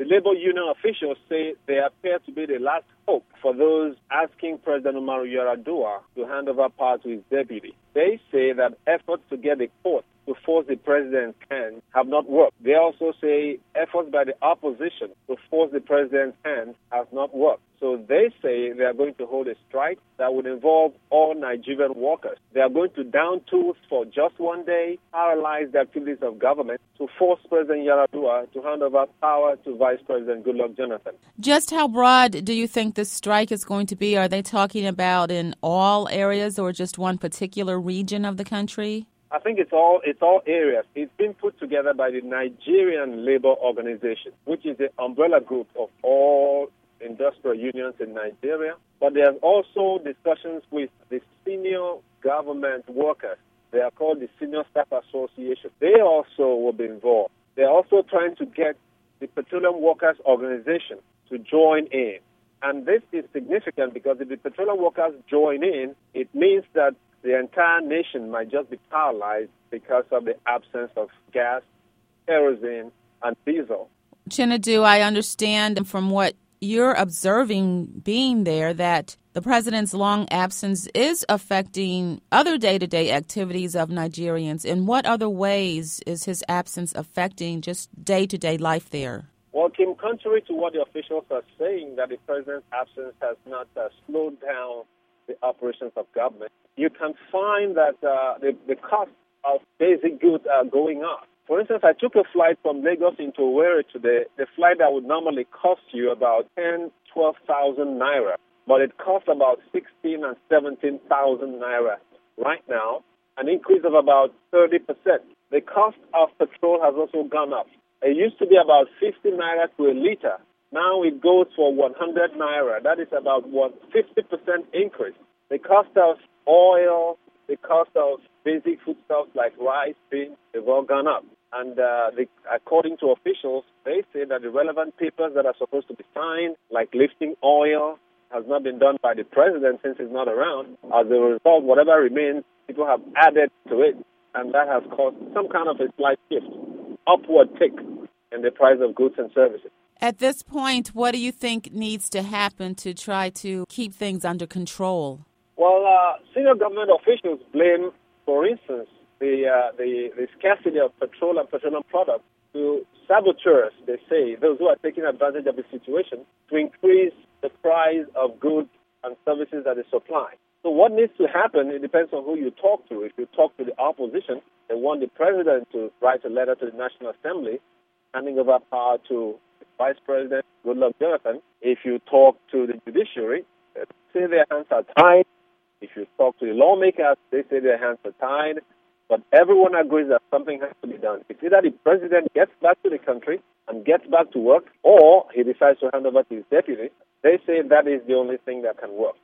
The labor union officials say they appear to be the last hope for those asking President Umaru Yar'Adua to hand over power to his deputy. They say that efforts to get the court to force the president's hand have not worked. They also say efforts by the opposition to force the president's hand have not worked. So they say they are going to hold a strike that would involve all Nigerian workers. They are going to down tools for just one day, paralyze the activities of government to force President Yar'Adua to hand over power to Vice President Goodluck Jonathan. Just how broad do you think this strike is going to be? Are they talking about in all areas or just one particular region of the country? I think it's all areas. It's been put together by the Nigerian Labour Organization, which is the umbrella group of all industrial unions in Nigeria. But there's also discussions with the senior government workers. They are called the Senior Staff Association. They also will be involved. They're also trying to get the Petroleum Workers Organization to join in. And this is significant because if the petroleum workers join in, it means that the entire nation might just be paralyzed because of the absence of gas, kerosene, and diesel. Chinedu, I understand from what you're observing being there that the president's long absence is affecting other day-to-day activities of Nigerians. In what other ways is his absence affecting just day-to-day life there? Well, Kim, contrary to what the officials are saying, that the president's absence has not slowed down the operations of government, you can find that the cost of basic goods are going up. For instance, I took a flight from Lagos into Owerri today. The flight that would normally cost you about 12,000 naira, but it costs about 16 and 17,000 naira right now, an increase of about 30%. The cost of petrol has also gone up. It used to be about 50 naira to a liter. Now it goes for 100 naira. That is about 50% increase. The cost of oil, the cost of basic foodstuffs like rice, beans, they've all gone up. And according to officials, they say that the relevant papers that are supposed to be signed, like lifting oil, has not been done by the president since he's not around. As a result, whatever remains, people have added to it, and that has caused some kind of a slight shift, upward tick in the price of goods and services. At this point, what do you think needs to happen to try to keep things under control? Well, senior government officials blame, for instance, the scarcity of petrol and petroleum products to saboteurs, they say, those who are taking advantage of the situation to increase the price of goods and services that they supply. So what needs to happen, it depends on who you talk to. If you talk to the opposition, they want the president to write a letter to the National Assembly handing over power to Vice President Goodluck Jonathan. If you talk to the judiciary, they say their hands are tied. If you talk to the lawmakers, they say their hands are tied. But everyone agrees that something has to be done. It's either the president gets back to the country and gets back to work, or he decides to hand over to his deputy. They say that is the only thing that can work.